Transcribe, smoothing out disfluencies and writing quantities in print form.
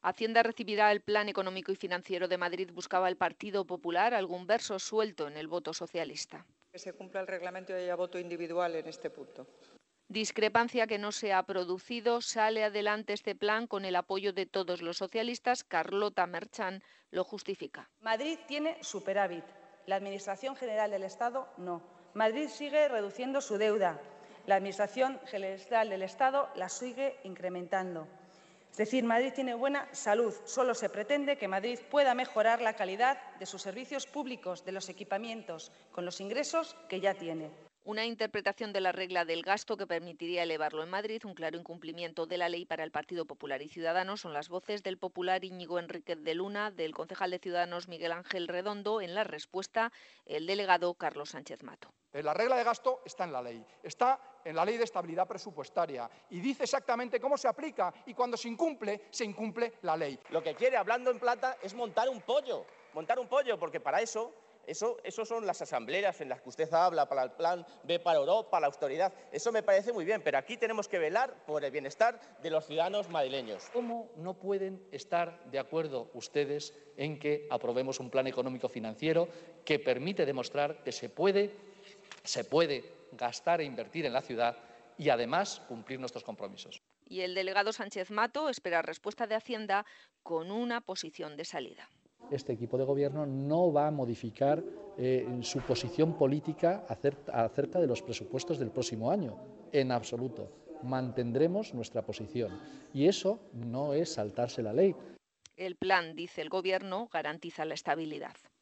Hacienda recibirá el Plan Económico y Financiero de Madrid. Buscaba el Partido Popular algún verso suelto en el voto socialista. Que se cumpla el reglamento y haya voto individual en este punto. Discrepancia que no se ha producido. Sale adelante este plan con el apoyo de todos los socialistas. Carlota Merchan lo justifica. Madrid tiene superávit. La Administración General del Estado no. Madrid sigue reduciendo su deuda. La Administración General del Estado la sigue incrementando. Es decir, Madrid tiene buena salud. Solo se pretende que Madrid pueda mejorar la calidad de sus servicios públicos, de los equipamientos, con los ingresos que ya tiene. Una interpretación de la regla del gasto que permitiría elevarlo en Madrid, un claro incumplimiento de la ley para el Partido Popular y Ciudadanos. Son las voces del popular Íñigo Enríquez de Luna, del concejal de Ciudadanos Miguel Ángel Redondo. En la respuesta, el delegado Carlos Sánchez Mato. La regla de gasto está en la ley, está en la Ley de Estabilidad Presupuestaria y dice exactamente cómo se aplica, y cuando se incumple la ley. Lo que quiere, hablando en plata, es montar un pollo, porque para eso son las asambleas en las que usted habla, para el plan B para Europa, la austeridad. Eso me parece muy bien, pero aquí tenemos que velar por el bienestar de los ciudadanos madrileños. ¿Cómo no pueden estar de acuerdo ustedes en que aprobemos un plan económico financiero que permite demostrar que se puede gastar e invertir en la ciudad y además cumplir nuestros compromisos? Y el delegado Sánchez Mato espera respuesta de Hacienda con una posición de salida. Este equipo de gobierno no va a modificar su posición política acerca de los presupuestos del próximo año, en absoluto. Mantendremos nuestra posición y eso no es saltarse la ley. El plan, dice el Gobierno, garantiza la estabilidad.